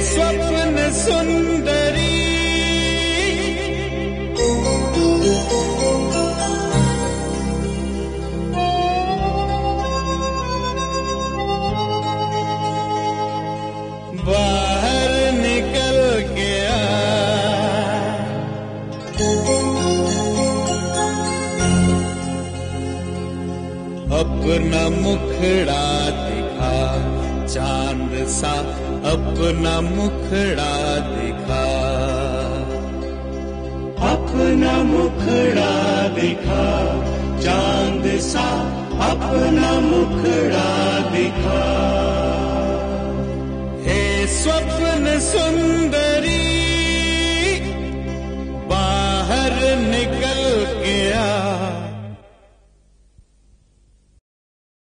स्वप्न सुंदरी बाहर निकल गया, अपना मुखड़ा दिखा, चांद सा अपना मुखड़ा दिखा, अपना मुखड़ा दिखा, चांद सा अपना मुखड़ा